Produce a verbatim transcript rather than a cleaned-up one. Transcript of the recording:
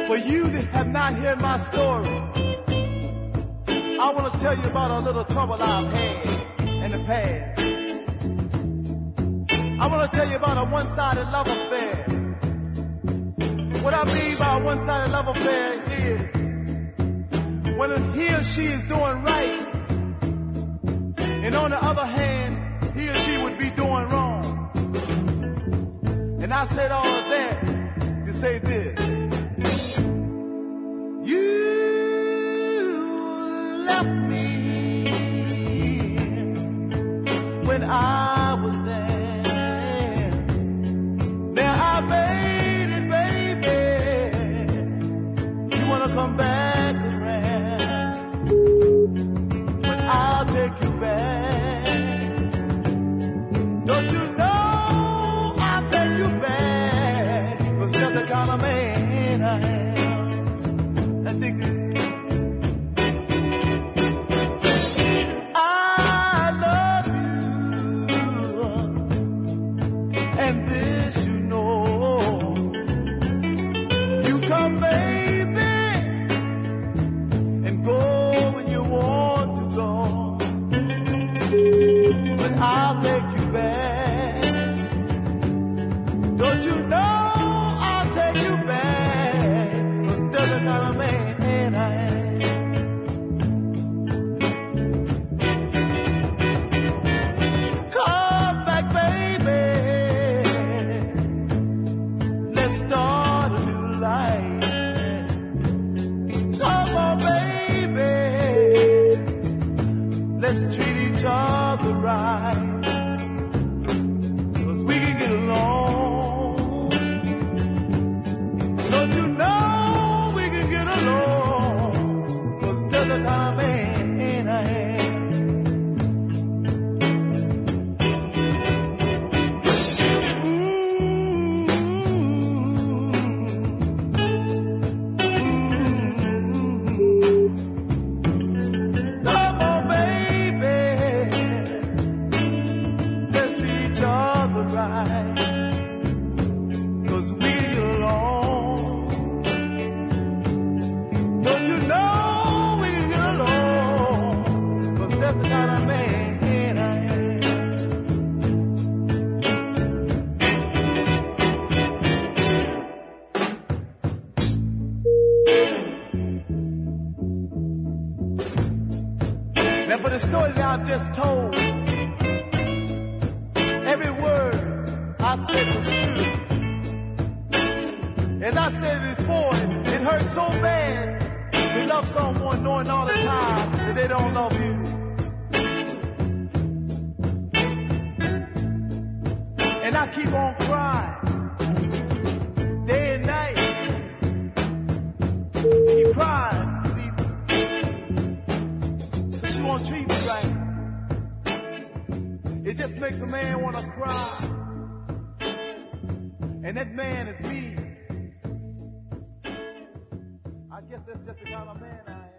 For you that have not heard my story, I want to tell you about a little trouble I've had in the past. I want to tell you about a one-sided love affair. What I mean by a one-sided love affair is when he or she is doing right, and on the other hand, he or she would be doing wrong. And I said all of that to say this. You left me when I was there. Now I made it, baby. You wanna come back around, but I'll take you back. Don't you know I'll take you back? 'Cause you're the kind of man I am. I think this. I'll take you back. Don't you know I'll take you back? 'Cause that's the kind of man I am. Come back, baby. Let's start a new life. Come on, baby. Let's treat each other right. Now for the story that I've just told, every word I said was true. As I said before, it hurts so bad to love someone knowing all the time that they don't love you. And I keep on crying, day and night. Keep crying. She won't treat me right. It just makes a man want to cry. And that man is me. I guess that's just the kind of man I am.